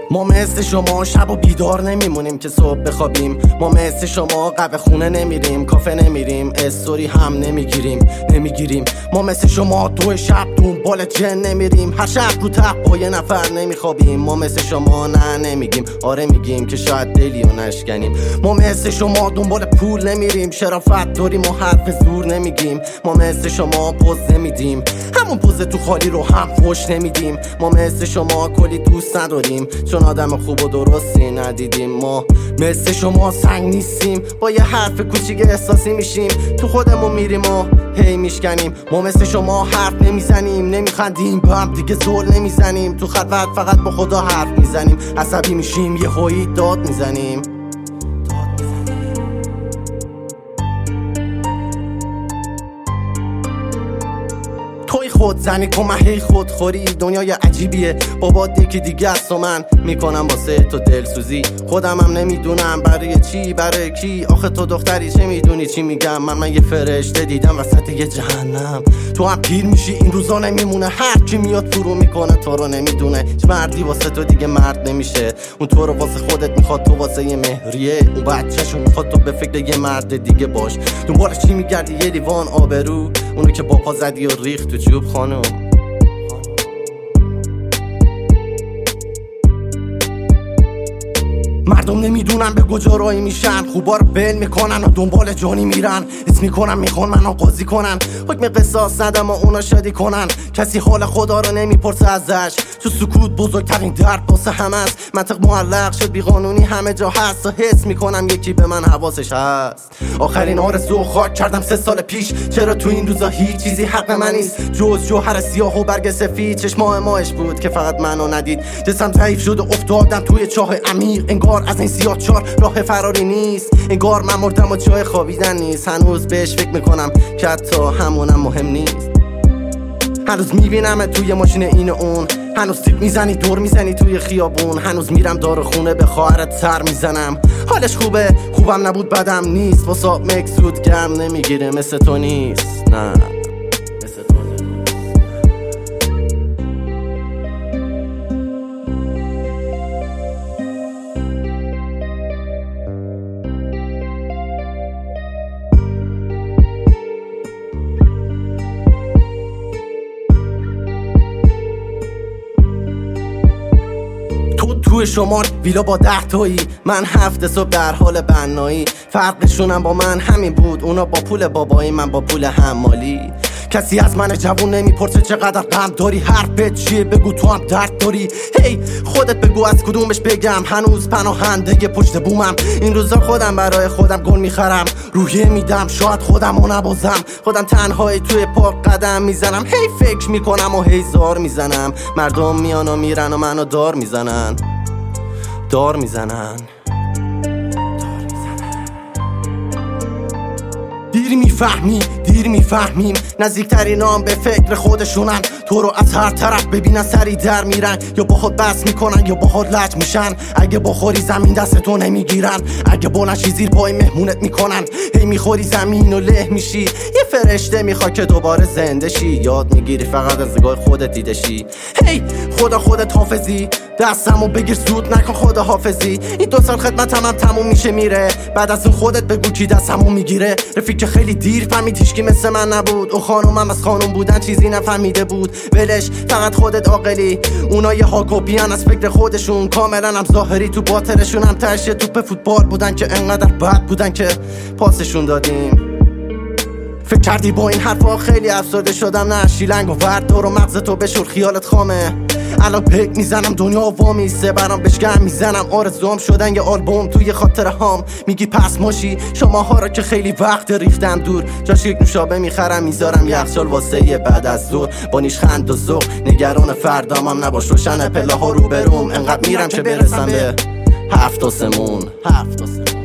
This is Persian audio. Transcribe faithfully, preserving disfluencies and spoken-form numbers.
ما مثل شما شب و بیدار نمیمونیم که صبح بخوابیم. ما مثل شما قهوه خونه نمیریم، کافه نمیریم، استوری هم نمیگیریم نمیگیریم ما مثل شما دو شب دنبال جن نمیریم، هر شب رو تخت با یه نفر نمیخوابیم. ما مثل شما نه نمیگیم، آره میگیم که شاید دلی و نشکنیم. ما مثل شما دنبال پول نمیریم، شرافت داریم و حرف زور نمیگیم. ما مثل شما پوز نمیدیم، همون پوز تو خالی رو هم فوش نمیدیم. ما مثل شما کلی دوست نداریم، چون آدم خوب و درستی ندیدیم. ما مثل شما سنگ نیستیم، با یه حرف کوچیک احساسی میشیم، تو خودمون میریم و هی میشکنیم. ما مثل شما حرف نمیزنیم، نمیخندیم، با هم دیگه زول نمیزنیم، تو خلوت فقط با خدا حرف میزنیم. عصبی میشیم یه هایی داد میزنیم. توی خود زنی کن، من هی خودخوری، دنیای عجیبیه. بابا یکی دیگه است و من میکنم واسه تو دلسوزی. خودم هم نمیدونم برای چی، برای کی. آخه تو دختری چه میدونی چی میگم؟ من من یه فرشته دیدم وسط یه جهنم. تو هم پیر میشی این روزا نمیمونه، هر کی میاد فرو میکنه تو رو نمیدونه. هیچ مردی واسه تو دیگه مرد نمیشه، اون تو رو واسه خودت میخواد، تو واسه یه مهریه. اون بچه‌شو میخواد، تو به فکر یه مرد دیگه باش. دنبال چی میگردی یه لیوان آبرو، اونو که با پا زدی و ریخت تو جوب خانم. مردم نمیدونن به کجا راهی میشن، خوبا رو بل میکنن و دنبال جانی میرن. اسم میکنن میخوان منو قاضی کنن، حکم قصاص ندم و اونا شادی کنن. کسی حال خدا رو نمیپرسه ازش، تو سکوت بزرگترین درد واسه همه است. منطق معلق شد بی قانونی همه جا هست، و حس میکنم یکی به من حواسش هست. آخرین آرزو خاک کردم سه سال پیش، چرا تو این روزا هیچ چیزی حق من نیست جز جوهر سیاه و برگ سفید. چشمای ماهش بود که فقط منو ندید، جسم ضعیف شد و افتادم توی چاه عمیق. انگار از این سیاه چار راه فراری نیست، انگار من مردم و جای خوابیدن نیست. هنوز بهش فکر میکنم که حتی همونم مهم نیست. هنوز میبینم توی ماشین این و اون، هنوز تیپ میزنی دور میزنی توی خیابون. هنوز میرم دار خونه به خواهرت سر میزنم، حالش خوبه خوبم نبود بدم نیست. واسه مکسود گم نمیگیره مثل تو نیست، نه مثل تو نیست. توی شمار ویلا با ده تایی، من هفت صبح در حال بنایی. فرقشونم با من همین بود، اونا با پول بابایی، من با پول حمالی. کسی از من جوون نمیپرسه چقدر غم داری، حرفت چیه بگو تو هم درد داری. هی خودت بگو از کدومش بگم، هنوز پناهنده پشت بومم. این روزا خودم برای خودم گل میخرم، روحیه میدم شاید خودم رو نبازم. خودم تنهایی توی پاک قدم میزنم، هی فکر میکنم و هی زار میزنم. مردم میان و میرن و منو دار میزنن دار میزنن دیر میفهمی دیر میفهمیم، نزدیکترین هم به فکر خودشونن. تو رو از هر طرف ببینن سری در میرن، یا با خود بس میکنن یا با خود لج میشن. اگه بخوری زمین دست تو نمیگیرن، اگه بلنشی زیر پای مهمونت میکنن. هی میخوری زمین و له میشی، یه فرشته میخواد که دوباره زنده شی. یاد میگیری فقط از نگاه خودت دیده شی. هی خدا خودت حافظی، دستمو بگیر زود نکن خدا حافظی. این دو سال خدمتم هم تموم میشه میره، بعد از اون خودت بگو کی دستمو میگیره. رفیق که خیلی دیر فهمید هیچکی مثل من نبود، او خانومم از خانوم بودن چیزی نفهمیده بود. ولش فقط خودت عاقلی، اونا یه هاکوپیان از فکر خودشون، کاملا هم ظاهری تو باطنشون هم تشه توپ فوتبال بودن که انقدر بد بودن که پاسشون دادیم. فکر کردی با این حرفا خیلی افسرده شدم؟ نه شیلنگ و ورد دور و مغز تو بشور خیالت خامه. الان پک میزنم دنیا وامیسته برام بشگم میزنم. آرزوام شدن یه آلبوم توی خاطره هام. میگی پس ماشی شماها را که خیلی وقت ریختم دور، جاش یک نوشابه میخرم میذارم یخچال واسه یه بعد از ظهر. با نیش خند و ذوق نگران فردام هم نباش، روشن پله ها رو بروم. انقدر میرم که برسم به هفت آسمون هفت آسمون